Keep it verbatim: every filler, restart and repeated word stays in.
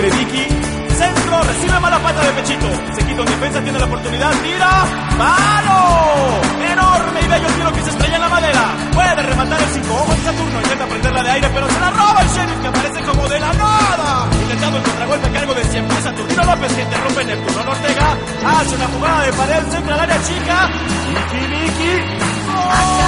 de Vicky. Centro, recibe mala pata de Pechito. Se quita en defensa, tiene la oportunidad, tira. ¡Palo! Enorme y bello tiro que se estrella en la madera. Puede rematar el cinco. Ojo en Saturno, intenta prenderla de aire, pero se la roba el Sheriff, que aparece como de la nada. Intentando el contragolpe a cargo de siempre Saturnino López, que interrumpe Neptuno Ortega. Hace una jugada de pared, centra al área chica. Vicky, Vicky. ¡Gol!